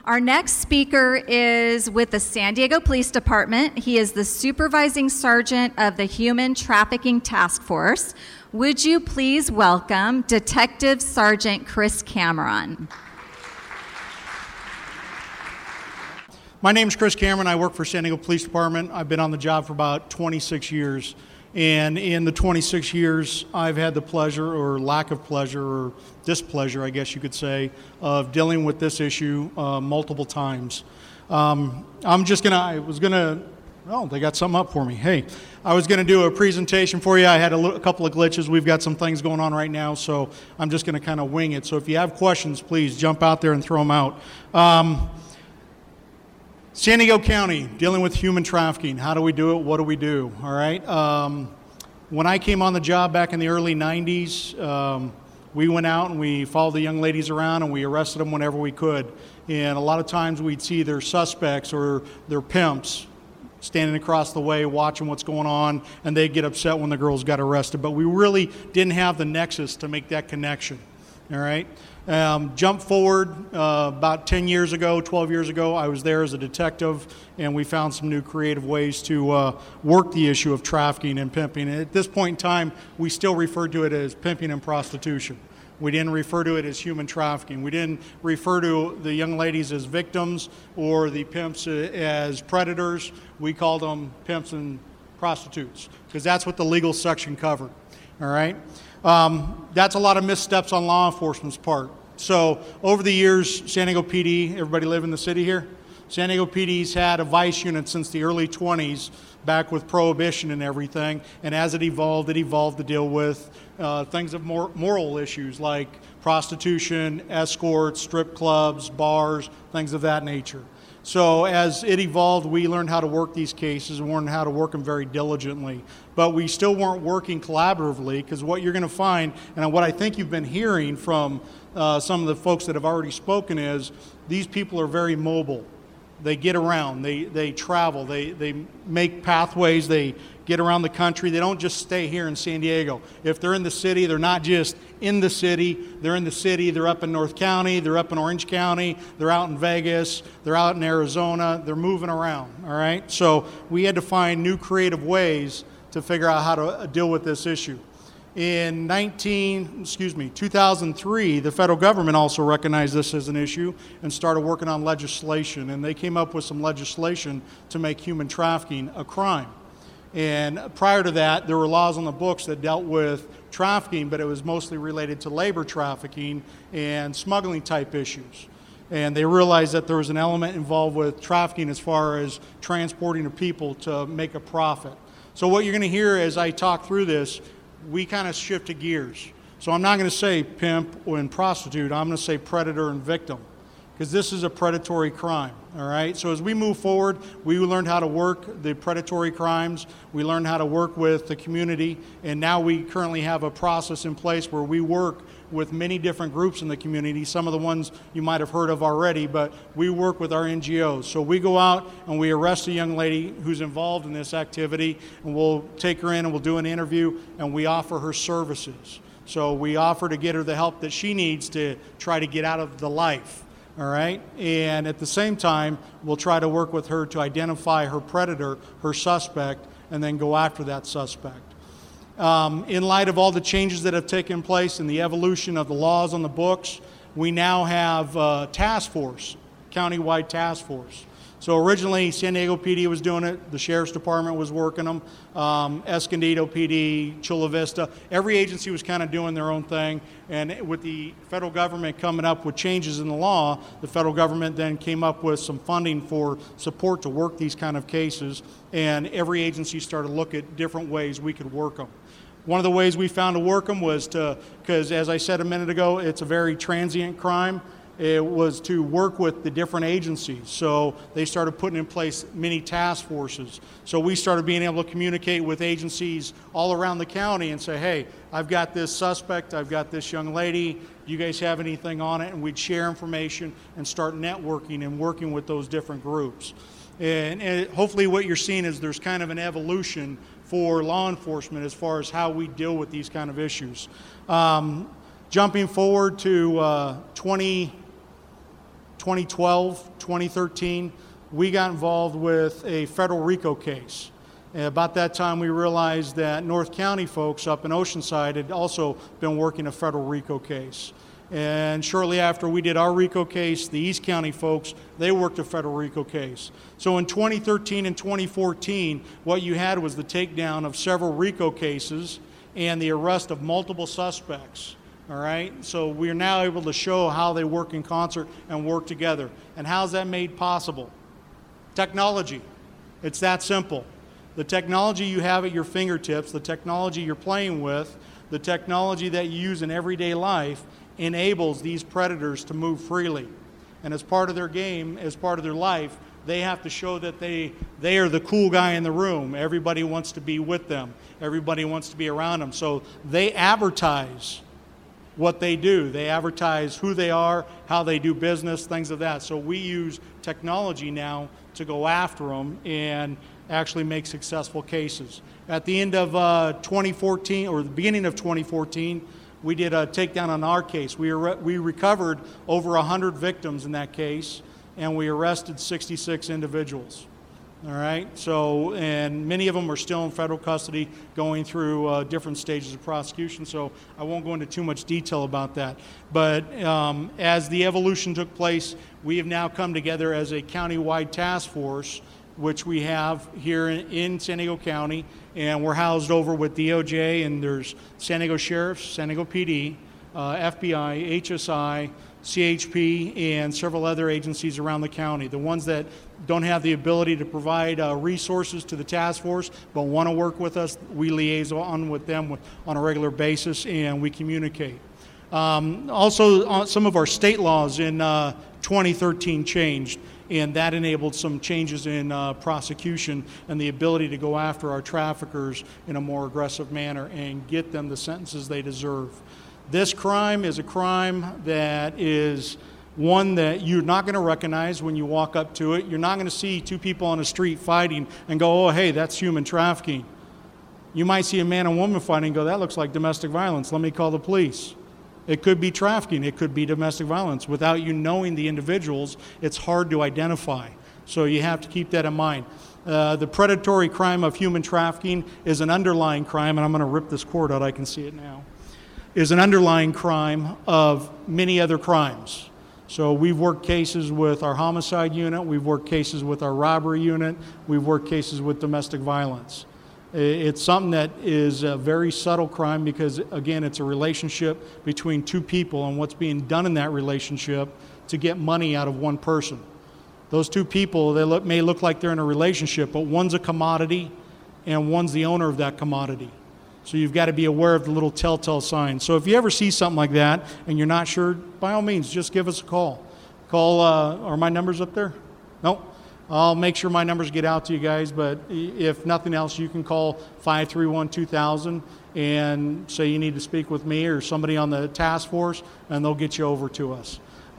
Our next speaker is with the San Diego Police Department. He is the Supervising Sergeant of the Human Trafficking Task Force. Would you please welcome Detective Sergeant Chris Cameron. My name is Chris Cameron. I work for San Diego Police Department. I've been on the job for about 26 years. And in the 26 years, I've had the pleasure or lack of pleasure or displeasure, I guess you could say, of dealing with this issue multiple times. Oh, they got something up for me. Hey, I was going to do a presentation for you. I had a couple of glitches. We've got some things going on right now, so I'm just going to kind of wing it. So if you have questions, please jump out there and throw them out. San Diego County, dealing with human trafficking. How do we do it? What do we do? All right. When I came on the job back in the early 90s, we went out and we followed the young ladies around and we arrested them whenever we could. And a lot of times we'd see their suspects or their pimps standing across the way watching what's going on, and they'd get upset when the girls got arrested. But we really didn't have the nexus to make that connection. All right. Jump forward about 10 years ago, 12 years ago, I was there as a detective, and we found some new creative ways to work the issue of trafficking and pimping. And at this point in time, we still refer to it as pimping and prostitution. We didn't refer to it as human trafficking. We didn't refer to the young ladies as victims or the pimps as predators. We called them pimps and prostitutes because that's what the legal section covered. All right. That's a lot of missteps on law enforcement's part. So over the years, San Diego PD, everybody live in the city here? San Diego PD's had a vice unit since the early 20s, back with prohibition and everything. And as it evolved to deal with things of moral issues like prostitution, escorts, strip clubs, bars, things of that nature. So as it evolved, we learned how to work these cases and learned how to work them very diligently. But we still weren't working collaboratively, because what you're going to find, and what I think you've been hearing from some of the folks that have already spoken, is these people are very mobile. They get around, they travel, they make pathways, they get around the country. They don't just stay here in San Diego. If they're in the city, they're not just in the city. They're in the city, they're up in North County, they're up in Orange County, they're out in Vegas, they're out in Arizona, they're moving around, all right? So we had to find new creative ways to figure out how to deal with this issue. In 2003, the federal government also recognized this as an issue and started working on legislation, and they came up with some legislation to make human trafficking a crime. And prior to that, there were laws on the books that dealt with trafficking, but it was mostly related to labor trafficking and smuggling type issues. And they realized that there was an element involved with trafficking as far as transporting of people to make a profit. So what you're going to hear as I talk through this, we kind of shifted gears. So I'm not going to say pimp and prostitute, I'm going to say predator and victim, because this is a predatory crime, all right? So as we move forward, we learned how to work the predatory crimes, we learned how to work with the community, and now we currently have a process in place where we work with many different groups in the community, some of the ones you might have heard of already, but we work with our NGOs. So we go out and we arrest a young lady who's involved in this activity, and we'll take her in and we'll do an interview, and we offer her services. So we offer to get her the help that she needs to try to get out of the life. All right, and at the same time, we'll try to work with her to identify her predator, her suspect, and then go after that suspect. In light of all the changes that have taken place and the evolution of the laws on the books, we now have a task force, countywide task force. So originally, San Diego PD was doing it, the Sheriff's Department was working them, Escondido PD, Chula Vista, every agency was kind of doing their own thing, and with the federal government coming up with changes in the law, the federal government then came up with some funding for support to work these kind of cases, and every agency started to look at different ways we could work them. One of the ways we found to work them was because as I said a minute ago, it's a very transient crime. It was to work with the different agencies. So they started putting in place many task forces. So we started being able to communicate with agencies all around the county and say, hey, I've got this suspect, I've got this young lady, do you guys have anything on it? And we'd share information and start networking and working with those different groups. And hopefully what you're seeing is there's kind of an evolution for law enforcement as far as how we deal with these kind of issues. Jumping forward to 2012, 2013, we got involved with a federal RICO case. And about that time, we realized that North County folks up in Oceanside had also been working a federal RICO case. And shortly after we did our RICO case, the East County folks, they worked a federal RICO case. So in 2013 and 2014, what you had was the takedown of several RICO cases and the arrest of multiple suspects. All right, so we're now able to show how they work in concert and work together. And how's that made possible? Technology. It's that simple. The technology you have at your fingertips, the technology you're playing with, the technology that you use in everyday life enables these predators to move freely. And as part of their game, as part of their life, they have to show that they are the cool guy in the room. Everybody wants to be with them. Everybody wants to be around them. So they advertise what they do. They advertise who they are, how they do business, things of that. So we use technology now to go after them and actually make successful cases. At the end of 2014, or the beginning of 2014, we did a takedown on our case. We recovered over 100 victims in that case, and we arrested 66 individuals. All right, so, and many of them are still in federal custody going through different stages of prosecution, so I won't go into too much detail about that. But as the evolution took place, we have now come together as a county-wide task force, which we have here in San Diego County, and we're housed over with DOJ, and there's San Diego Sheriff's, San Diego PD, FBI, HSI, CHP, and several other agencies around the county. The ones that don't have the ability to provide resources to the task force but want to work with us, we liaison with them on a regular basis, and we communicate. Also, some of our state laws in 2013 changed, and that enabled some changes in prosecution and the ability to go after our traffickers in a more aggressive manner and get them the sentences they deserve. This crime is a crime that is one that you're not going to recognize when you walk up to it. You're not going to see two people on the street fighting and go, oh, hey, that's human trafficking. You might see a man and woman fighting and go, that looks like domestic violence. Let me call the police. It could be trafficking. It could be domestic violence. Without you knowing the individuals, it's hard to identify. So you have to keep that in mind. The predatory crime of human trafficking is an underlying crime, and I'm going to rip this cord out. I can see it now. Is an underlying crime of many other crimes. So we've worked cases with our homicide unit, we've worked cases with our robbery unit, we've worked cases with domestic violence. It's something that is a very subtle crime because, again, it's a relationship between two people and what's being done in that relationship to get money out of one person. Those two people, they may look like they're in a relationship, but one's a commodity and one's the owner of that commodity. So you've got to be aware of the little telltale signs. So if you ever see something like that and you're not sure, by all means, just give us a call. Are my numbers up there? No. I'll make sure my numbers get out to you guys, but if nothing else, you can call 531-2000 and say you need to speak with me or somebody on the task force, and they'll get you over to us.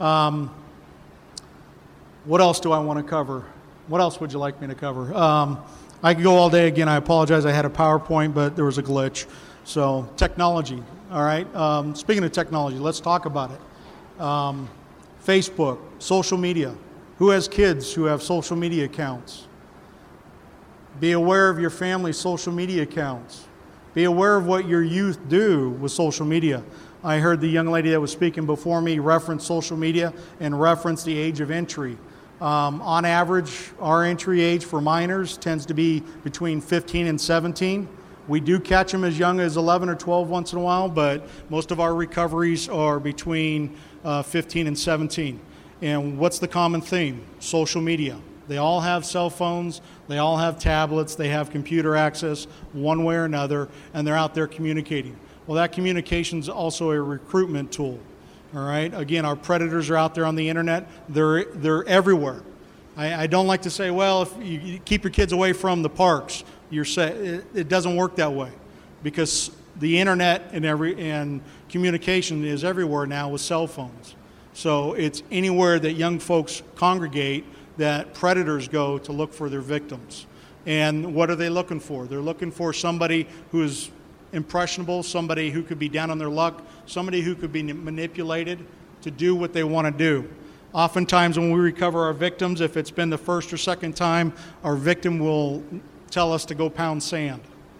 What else do I want to cover? What else would you like me to cover? I could go all day. Again, I apologize. I had a PowerPoint, but there was a glitch. So technology, all right? Speaking of technology, let's talk about it. Facebook, social media. Who has kids who have social media accounts? Be aware of your family's social media accounts. Be aware of what your youth do with social media. I heard the young lady that was speaking before me reference social media and reference the age of entry. On average, our entry age for minors tends to be between 15 and 17. We do catch them as young as 11 or 12 once in a while, but most of our recoveries are between 15 and 17. And what's the common theme? Social media. They all have cell phones, they all have tablets, they have computer access one way or another, and they're out there communicating. Well, that communication is also a recruitment tool. All right. Again, our predators are out there on the internet. They're everywhere. I don't like to say, well, if you keep your kids away from the parks, you're it doesn't work that way, because the internet and communication is everywhere now with cell phones. So it's anywhere that young folks congregate that predators go to look for their victims. And what are they looking for? They're looking for somebody who is impressionable, somebody who could be down on their luck, somebody who could be manipulated to do what they want to do. Oftentimes when we recover our victims, if it's been the first or second time, our victim will tell us to go pound sand.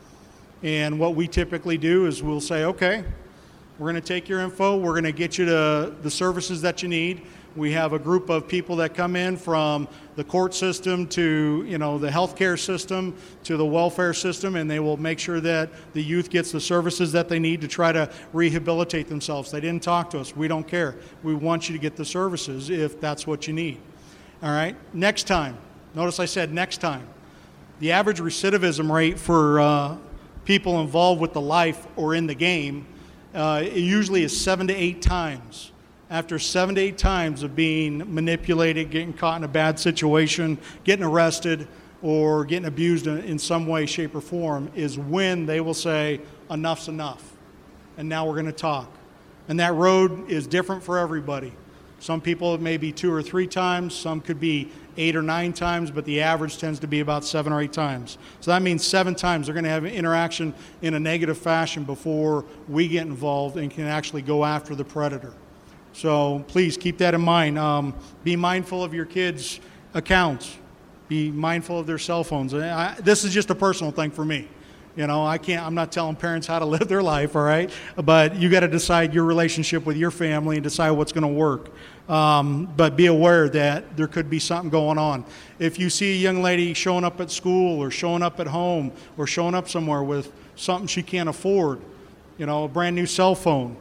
And what we typically do is we'll say, okay, we're going to take your info, we're going to get you to the services that you need. We have a group of people that come in from the court system to, the healthcare system to the welfare system, and they will make sure that the youth gets the services that they need to try to rehabilitate themselves. They didn't talk to us. We don't care. We want you to get the services if that's what you need. All right? Next time. Notice I said next time. The average recidivism rate for people involved with the life or in the game, it usually is 7 to 8 times. After 7 to 8 times of being manipulated, getting caught in a bad situation, getting arrested, or getting abused in some way, shape, or form, is when they will say, enough's enough, and now we're going to talk. And that road is different for everybody. Some people it may be 2 or 3 times, some could be 8 or 9 times, but the average tends to be about 7 or 8 times. So that means 7 times they're going to have an interaction in a negative fashion before we get involved and can actually go after the predator. So please keep that in mind. Be mindful of your kids' accounts. Be mindful of their cell phones. This is just a personal thing for me. I'm not telling parents how to live their life, all right? But you got to decide your relationship with your family and decide what's going to work. But be aware that there could be something going on. If you see a young lady showing up at school or showing up at home or showing up somewhere with something she can't afford, a brand new cell phone,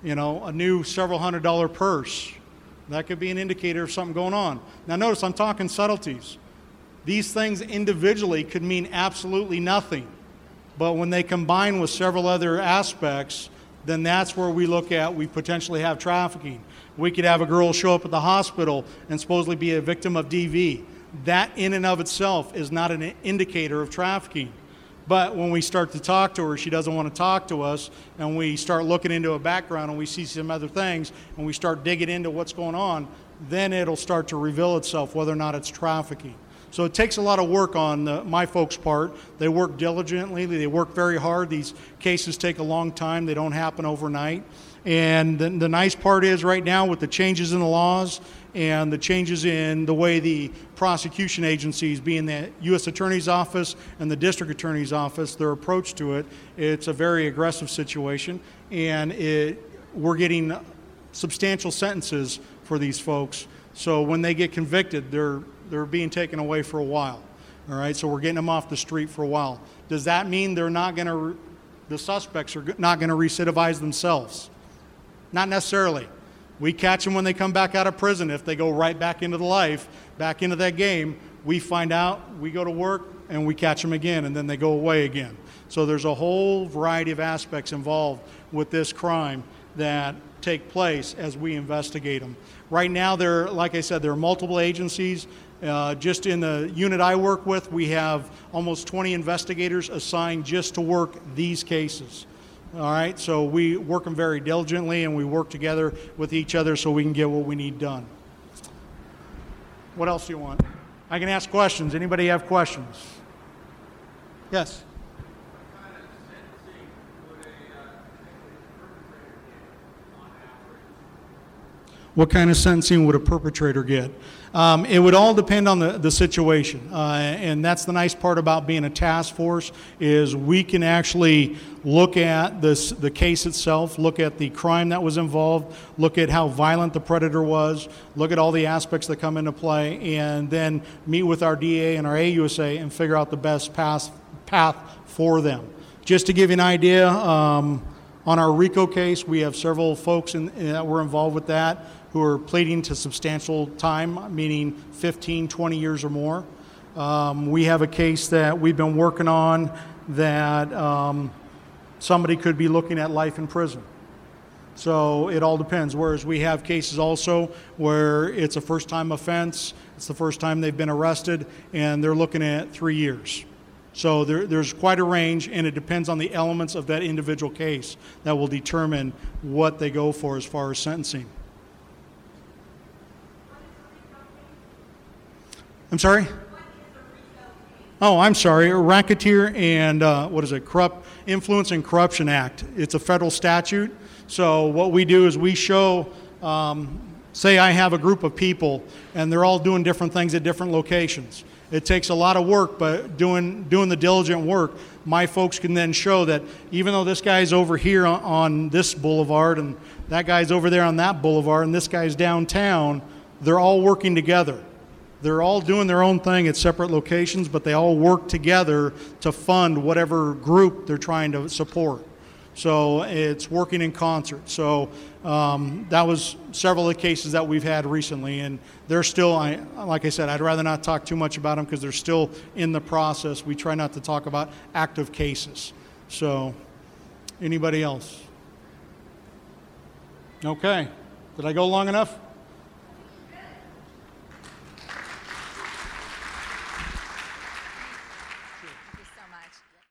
a new several $100 purse, that could be an indicator of something going on. Now notice I'm talking subtleties. These things individually could mean absolutely nothing. But when they combine with several other aspects, then that's where we look at, we potentially have trafficking. We could have a girl show up at the hospital and supposedly be a victim of DV. That in and of itself is not an indicator of trafficking. But when we start to talk to her, she doesn't want to talk to us, and we start looking into a background and we see some other things, and we start digging into what's going on, then it'll start to reveal itself whether or not it's trafficking. So it takes a lot of work on my folks' part. They work diligently. They work very hard. These cases take a long time. They don't happen overnight. And the nice part is right now with the changes in the laws and the changes in the way the prosecution agencies, being the U.S. Attorney's Office and the District Attorney's Office, their approach to it, it's a very aggressive situation. And we're getting substantial sentences for these folks. So when they get convicted, they're being taken away for a while. All right, so we're getting them off the street for a while. Does that mean the suspects are not going to recidivize themselves? Not necessarily. We catch them when they come back out of prison. If they go right back into the life, back into that game, we find out, we go to work, and we catch them again, and then they go away again. So there's a whole variety of aspects involved with this crime that take place as we investigate them. Right now, like I said, there are multiple agencies. Just in the unit I work with, we have almost 20 investigators assigned just to work these cases. All right, so we work them very diligently, and we work together with each other so we can get what we need done. What else do you want? I can ask questions. Anybody have questions? Yes? What kind of sentencing would a perpetrator get? It would all depend on the situation. And that's the nice part about being a task force is we can actually look at the case itself, look at the crime that was involved, look at how violent the predator was, look at all the aspects that come into play, and then meet with our DA and our AUSA and figure out the best path for them. Just to give you an idea, on our RICO case, we have several folks that were involved with that who are pleading to substantial time, meaning 15, 20 years or more. We have a case that we've been working on that somebody could be looking at life in prison. So it all depends. Whereas we have cases also where it's a first-time offense, it's the first time they've been arrested, and they're looking at 3 years. So there's quite a range, and it depends on the elements of that individual case that will determine what they go for as far as sentencing. I'm sorry? Oh, I'm sorry. A racketeer and Corrupt Influence and Corruption Act. It's a federal statute. So what we do is we show Say I have a group of people and they're all doing different things at different locations. It takes a lot of work, but doing the diligent work, my folks can then show that even though this guy's over here on this boulevard and that guy's over there on that boulevard and this guy's downtown, they're all working together. They're all doing their own thing at separate locations, but they all work together to fund whatever group they're trying to support. So it's working in concert. So that was several of the cases that we've had recently, and they're still, like I said, I'd rather not talk too much about them because they're still in the process. We try not to talk about active cases. So anybody else? Okay. Did I go long enough?